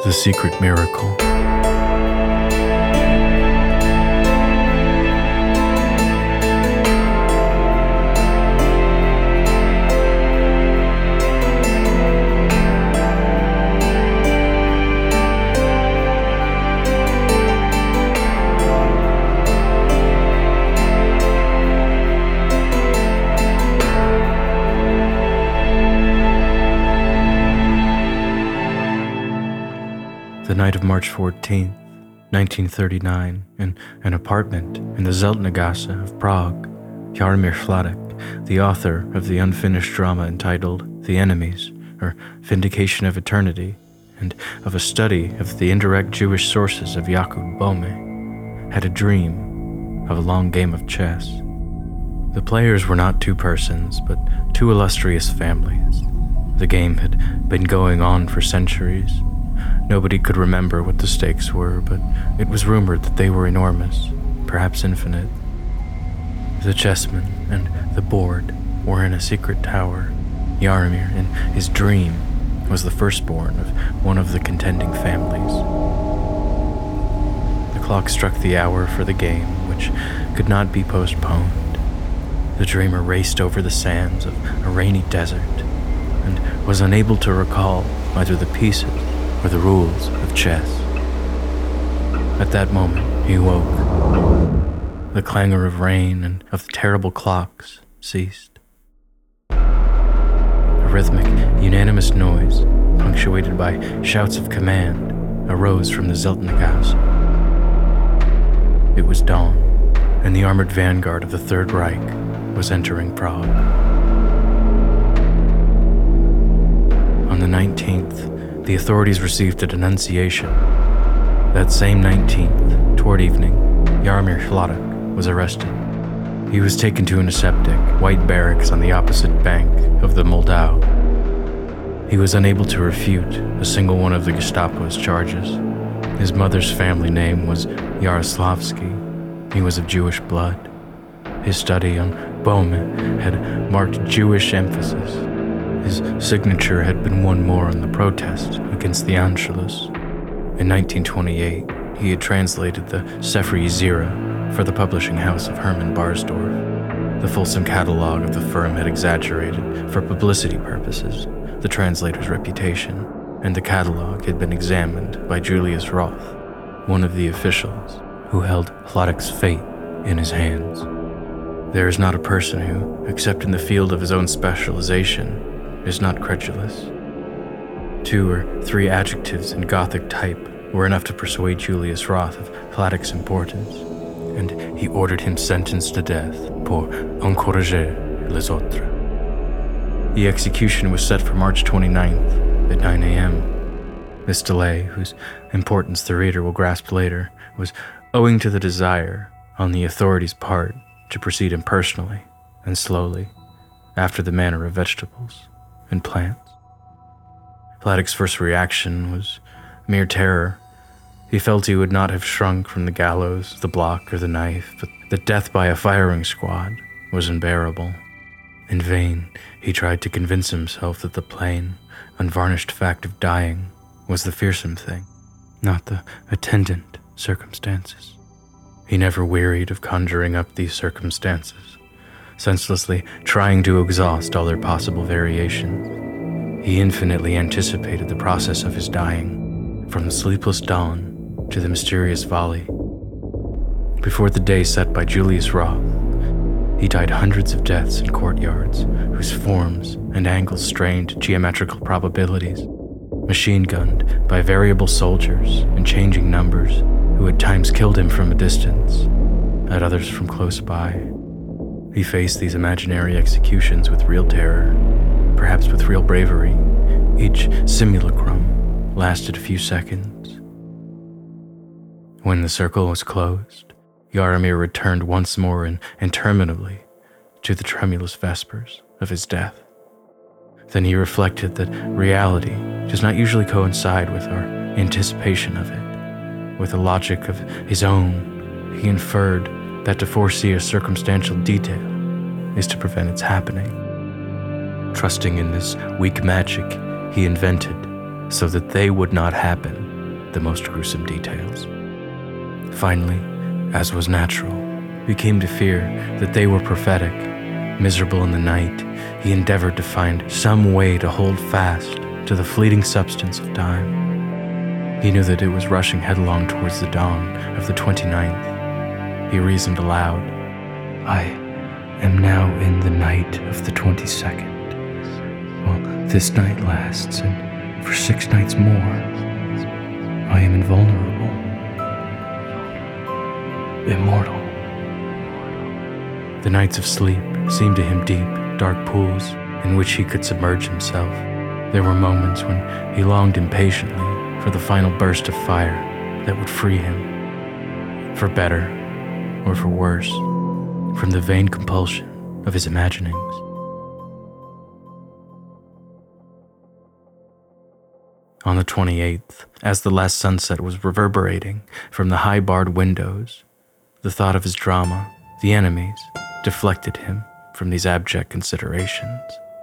The Secret Miracle. The night of March 14th, 1939, in an apartment in the Zeltnergasse of Prague, Jaromír Hládek, the author of the unfinished drama entitled The Enemies, or Vindication of Eternity, and of a study of the indirect Jewish sources of Jakob Böhme, had a dream of a long game of chess. The players were not two persons, but two illustrious families. The game had been going on for centuries. Nobody could remember what the stakes were, but it was rumored that they were enormous, perhaps infinite. The chessmen and the board were in a secret tower. Jaromír, in his dream, was the firstborn of one of the contending families. The clock struck the hour for the game, which could not be postponed. The dreamer raced over the sands of a rainy desert and was unable to recall either the pieces or the rules of chess. At that moment, he woke. The clangor of rain and of the terrible clocks ceased. A rhythmic, unanimous noise, punctuated by shouts of command, arose from the Zeltnergasse. It was dawn, and the armored vanguard of the Third Reich was entering Prague. On the 19th, the authorities received a denunciation. That same 19th, toward evening, Jaromír Hládek was arrested. He was taken to an aseptic, white barracks on the opposite bank of the Moldau. He was unable to refute a single one of the Gestapo's charges. His mother's family name was Yaroslavsky. He was of Jewish blood. His study on Böhme had marked Jewish emphasis. His signature had been one more on the protest against the Anschluss. In 1928, he had translated the Sefer Yetzirah for the publishing house of Hermann Barsdorf. The fulsome catalog of the firm had exaggerated, for publicity purposes, the translator's reputation, and the catalog had been examined by Julius Roth, one of the officials who held Hládek's fate in his hands. There is not a person who, except in the field of his own specialization, is not credulous. 2 or 3 adjectives in Gothic type were enough to persuade Julius Roth of Hládek's importance, and he ordered him sentenced to death pour encourager les autres. The execution was set for March 29th at 9 a.m. This delay, whose importance the reader will grasp later, was owing to the desire on the authorities' part to proceed impersonally and slowly, after the manner of vegetables and plants. Hládek's first reaction was mere terror. He felt he would not have shrunk from the gallows, the block, or the knife, but that death by a firing squad was unbearable. In vain, he tried to convince himself that the plain, unvarnished fact of dying was the fearsome thing, not the attendant circumstances. He never wearied of conjuring up these circumstances, senselessly trying to exhaust all their possible variations. He infinitely anticipated the process of his dying, from the sleepless dawn to the mysterious volley. Before the day set by Julius Roth, he died hundreds of deaths in courtyards whose forms and angles strained geometrical probabilities, machine-gunned by variable soldiers in changing numbers who at times killed him from a distance, at others from close by. He faced these imaginary executions with real terror, perhaps with real bravery. Each simulacrum lasted a few seconds. When the circle was closed, Jaromír returned once more and interminably to the tremulous vespers of his death. Then he reflected that reality does not usually coincide with our anticipation of it. With a logic of his own, he inferred that to foresee a circumstantial detail is to prevent its happening. Trusting in this weak magic he invented so that they would not happen, the most gruesome details. Finally, as was natural, he came to fear that they were prophetic. Miserable in the night, he endeavored to find some way to hold fast to the fleeting substance of time. He knew that it was rushing headlong towards the dawn of the 29th. He reasoned aloud, "I am now in the night of the 22nd. Well, this night lasts, and for 6 nights more, I am invulnerable, immortal." The nights of sleep seemed to him deep, dark pools in which he could submerge himself. There were moments when he longed impatiently for the final burst of fire that would free him, for better or for worse, from the vain compulsion of his imaginings. On the 28th, as the last sunset was reverberating from the high barred windows, the thought of his drama, The Enemies, deflected him from these abject considerations.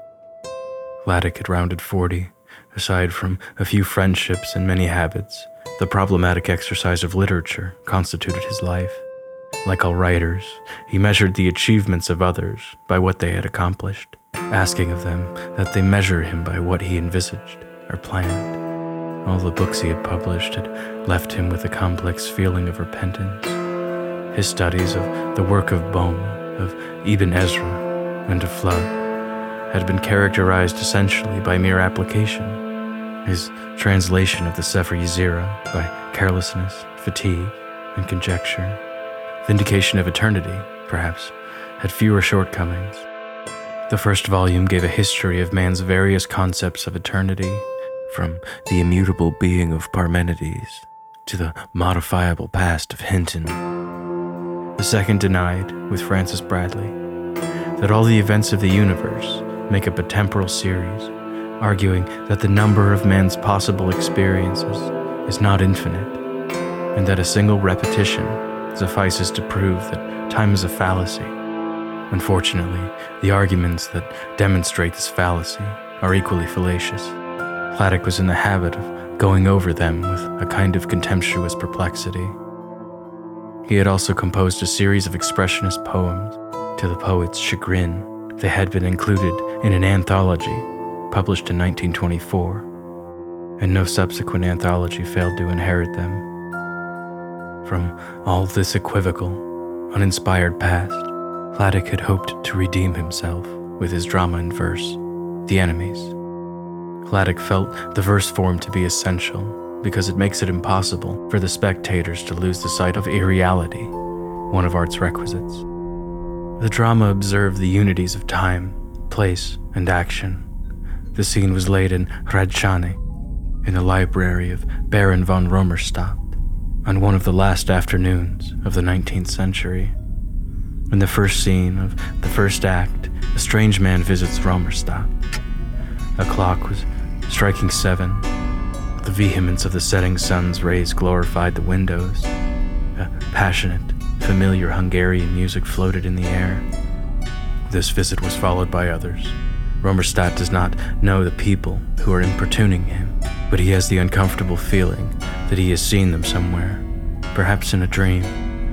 Vladek had rounded 40. Aside from a few friendships and many habits, the problematic exercise of literature constituted his life. Like all writers, he measured the achievements of others by what they had accomplished, asking of them that they measure him by what he envisaged or planned. All the books he had published had left him with a complex feeling of repentance. His studies of the work of Bohm, of Ibn Ezra, and of Flood had been characterized essentially by mere application. His translation of the Sefer Yetzirah by carelessness, fatigue, and conjecture. Vindication of Eternity, perhaps, had fewer shortcomings. The first volume gave a history of man's various concepts of eternity, from the immutable being of Parmenides to the modifiable past of Hinton. The second denied, with Francis Bradley, that all the events of the universe make up a temporal series, arguing that the number of man's possible experiences is not infinite, and that a single repetition suffices to prove that time is a fallacy. Unfortunately, the arguments that demonstrate this fallacy are equally fallacious. Vladek was in the habit of going over them with a kind of contemptuous perplexity. He had also composed a series of expressionist poems. To the poet's chagrin, they had been included in an anthology published in 1924, and no subsequent anthology failed to inherit them. From all this equivocal, uninspired past, Vladek had hoped to redeem himself with his drama in verse, The Enemies. Vladek felt the verse form to be essential because it makes it impossible for the spectators to lose the sight of irreality, one of art's requisites. The drama observed the unities of time, place, and action. The scene was laid in Radchany, in the library of Baron von Romerstadt, on one of the last afternoons of the 19th century. In the first scene of the first act, a strange man visits Romerstadt. A clock was striking 7. The vehemence of the setting sun's rays glorified the windows. A passionate, familiar Hungarian music floated in the air. This visit was followed by others. Romerstadt does not know the people who are importuning him, but he has the uncomfortable feeling that he has seen them somewhere, perhaps in a dream.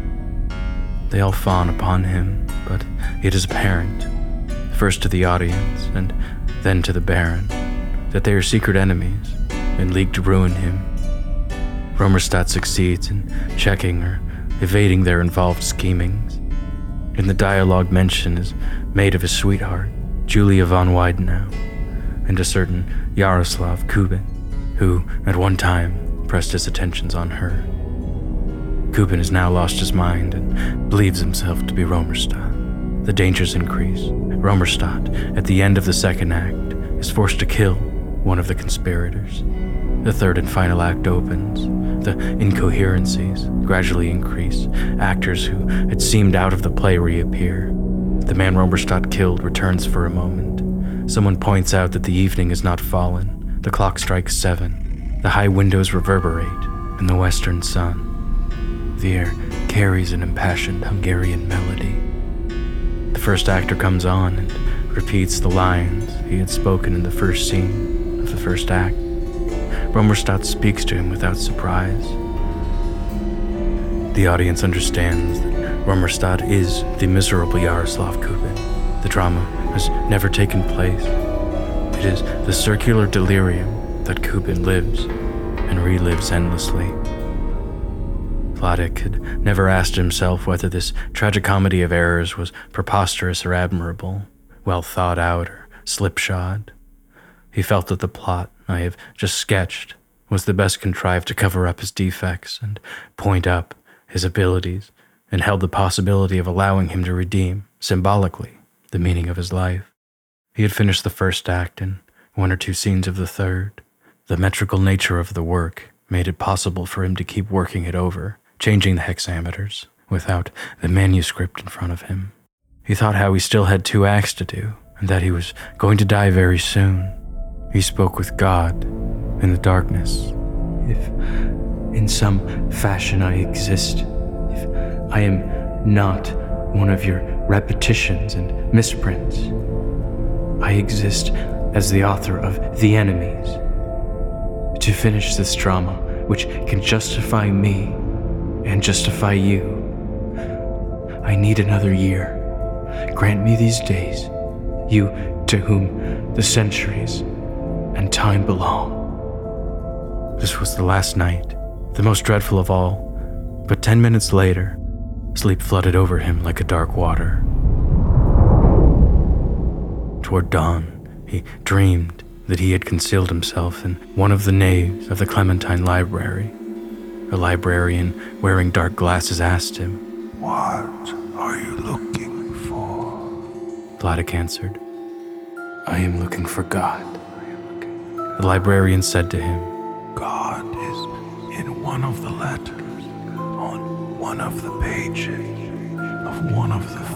They all fawn upon him, but it is apparent, first to the audience and then to the Baron, that they are secret enemies and league to ruin him. Romerstadt succeeds in checking or evading their involved schemings. In the dialogue, mention is made of his sweetheart, Julia von Weidenau, and a certain Yaroslav Kubin, who at one time pressed his attentions on her. Kubin has now lost his mind and believes himself to be Romerstadt. The dangers increase. Romerstadt, at the end of the second act, is forced to kill one of the conspirators. The third and final act opens. The incoherencies gradually increase. Actors who had seemed out of the play reappear. The man Romerstadt killed returns for a moment. Someone points out that the evening has not fallen. The clock strikes 7. The high windows reverberate in the western sun. The air carries an impassioned Hungarian melody. The first actor comes on and repeats the lines he had spoken in the first scene of the first act. Rummerstadt speaks to him without surprise. The audience understands that Rummerstadt is the miserable Yaroslav Kubin. The drama has never taken place. It is the circular delirium that Kubin lives and relives endlessly. Vladek had never asked himself whether this tragicomedy of errors was preposterous or admirable, well thought out or slipshod. He felt that the plot I have just sketched was the best contrived to cover up his defects and point up his abilities, and held the possibility of allowing him to redeem, symbolically, the meaning of his life. He had finished the first act and 1 or 2 scenes of the third. The metrical nature of the work made it possible for him to keep working it over, changing the hexameters, without the manuscript in front of him. He thought how he still had 2 acts to do, and that he was going to die very soon. He spoke with God in the darkness. If in some fashion I exist, if I am not one of your repetitions and misprints, I exist as the author of The Enemies. To finish this drama, which can justify me and justify you, I need another year. Grant me these days, you to whom the centuries and time belong. This was the last night, the most dreadful of all, but 10 minutes later, sleep flooded over him like a dark water. Toward dawn, he dreamed that he had concealed himself in one of the naves of the Clementine Library. A librarian wearing dark glasses asked him, "What are you looking for?" Vladek answered, "I am looking for God." The librarian said to him, "God is in one of the letters, on one of the pages of one of the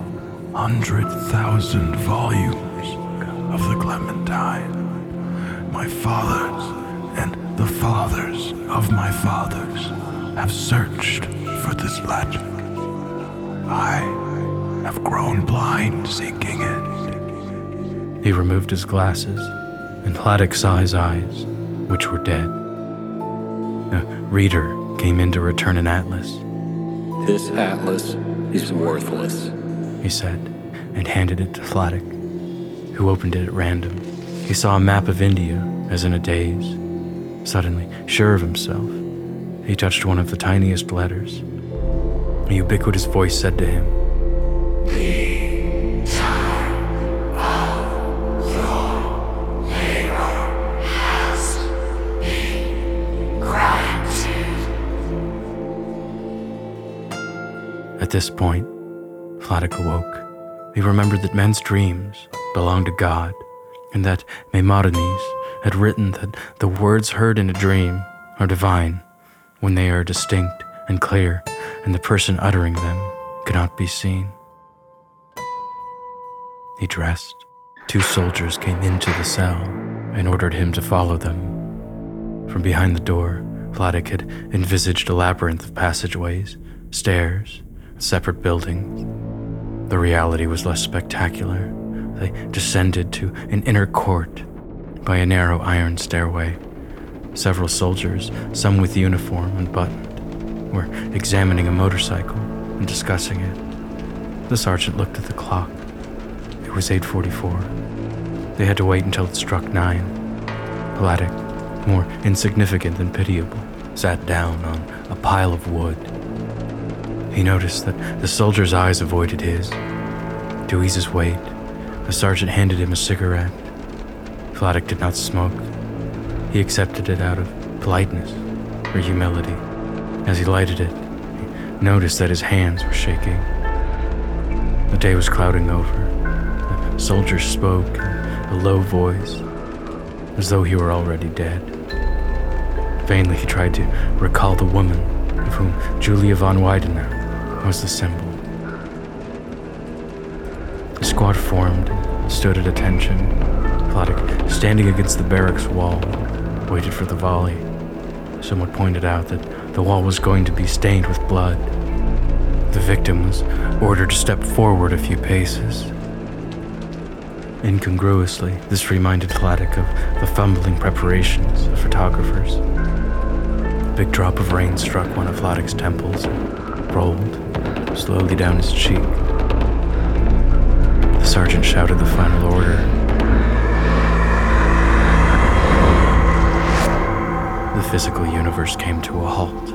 400,000 volumes of the Clementine. My fathers and the fathers of my fathers have searched for this letter. I have grown blind seeking it." He removed his glasses, and Vladek saw his eyes, which were dead. A reader came in to return an atlas. "This atlas is worthless," he said, and handed it to Vladek, who opened it at random. He saw a map of India, as in a daze. Suddenly, sure of himself, he touched one of the tiniest letters. A ubiquitous voice said to him, "The time of your labor has been granted." At this point, Vladek awoke. He remembered that men's dreams belonged to God, and that Maimonides had written that the words heard in a dream are divine when they are distinct and clear, and the person uttering them cannot be seen. He dressed. 2 soldiers came into the cell and ordered him to follow them. From behind the door, Vladek had envisaged a labyrinth of passageways, stairs, separate buildings. The reality was less spectacular. They descended to an inner court by a narrow iron stairway. Several soldiers, some with uniform unbuttoned, were examining a motorcycle and discussing it. The sergeant looked at the clock. It was 8:44. They had to wait until it struck 9. Vladek, more insignificant than pitiable, sat down on a pile of wood. He noticed that the soldier's eyes avoided his. To ease his weight, the sergeant handed him a cigarette. Vladek did not smoke. He accepted it out of politeness or humility. As he lighted it, he noticed that his hands were shaking. The day was clouding over. The soldier spoke in a low voice, as though he were already dead. Vainly he tried to recall the woman of whom Julia von Weidenau was the symbol. The squad formed and stood at attention. Vladek, standing against the barracks wall, waited for the volley. Someone pointed out that the wall was going to be stained with blood. The victim was ordered to step forward a few paces. Incongruously, this reminded Vladik of the fumbling preparations of photographers. A big drop of rain struck one of Vladik's temples and rolled slowly down his cheek. The sergeant shouted the final order. The physical universe came to a halt.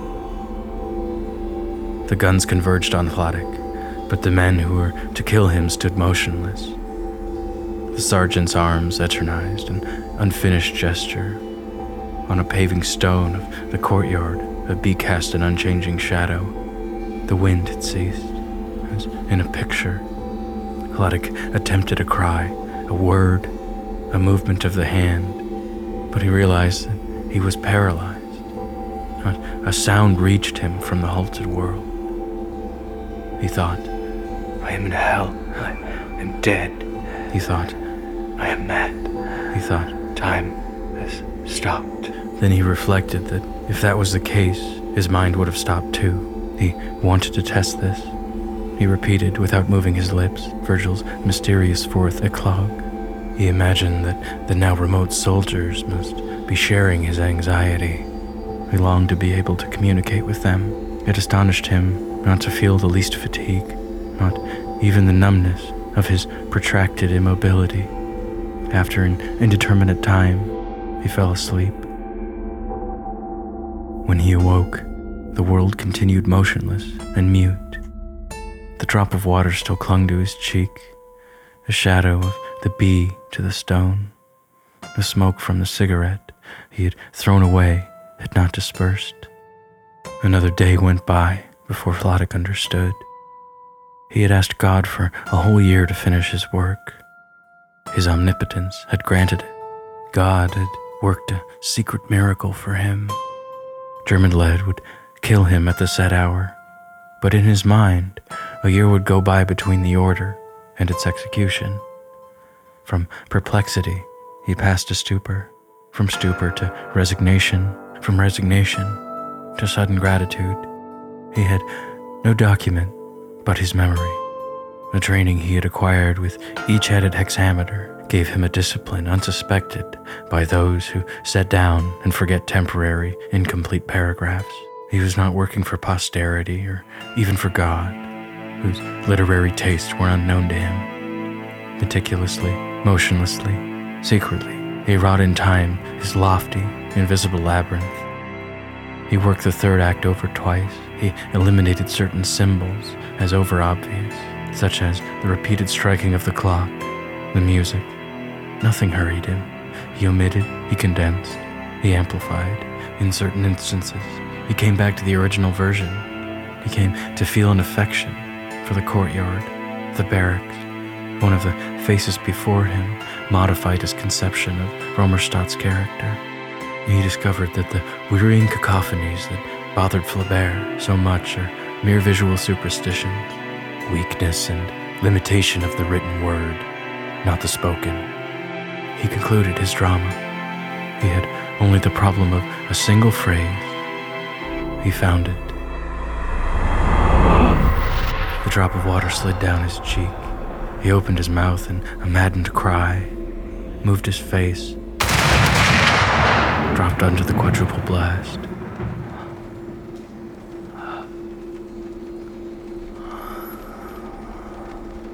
The guns converged on Vladik, but the men who were to kill him stood motionless. The sergeant's arms eternized an unfinished gesture. On a paving stone of the courtyard, a bee cast an unchanging shadow. The wind had ceased, as in a picture. Vladik attempted a cry, a word, a movement of the hand, but he realized that he was paralyzed. Not a sound reached him from the halted world. He thought, I am in hell. I am dead. He thought, I am mad. He thought, time has stopped. Then he reflected that if that was the case, his mind would have stopped too. He wanted to test this. He repeated, without moving his lips, Virgil's mysterious fourth eclogue. He imagined that the now remote soldiers must be sharing his anxiety. He longed to be able to communicate with them. It astonished him not to feel the least fatigue, not even the numbness of his protracted immobility. After an indeterminate time, he fell asleep. When he awoke, the world continued motionless and mute. The drop of water still clung to his cheek, the shadow of the bee to the stone. The smoke from the cigarette he had thrown away had not dispersed. Another day went by before Vladik understood. He had asked God for a whole year to finish his work. His omnipotence had granted it. God had worked a secret miracle for him. German lead would kill him at the set hour, but in his mind, a year would go by between the order and its execution. From perplexity, he passed to stupor, from stupor to resignation, from resignation to sudden gratitude. He had no document but his memory. The training he had acquired with each headed hexameter gave him a discipline unsuspected by those who set down and forget temporary, incomplete paragraphs. He was not working for posterity or even for God, whose literary tastes were unknown to him. Meticulously, motionlessly, secretly, he wrought in time his lofty, invisible labyrinth. He worked the third act over twice. He eliminated certain symbols as over-obvious, such as the repeated striking of the clock, the music. Nothing hurried him. He omitted, he condensed, he amplified. In certain instances, he came back to the original version. He came to feel an affection for the courtyard, the barracks. One of the faces before him modified his conception of Romerstadt's character. He discovered that the wearying cacophonies that bothered Flaubert so much are mere visual superstitions, weakness and limitation of the written word, not the spoken. He concluded his drama. He had only the problem of a single phrase. He found it. The drop of water slid down his cheek. He opened his mouth in a maddened cry, moved his face, dropped under the quadruple blast.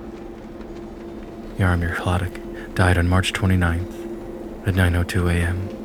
Jaromir Vladik died on March 29th at 9:02 a.m.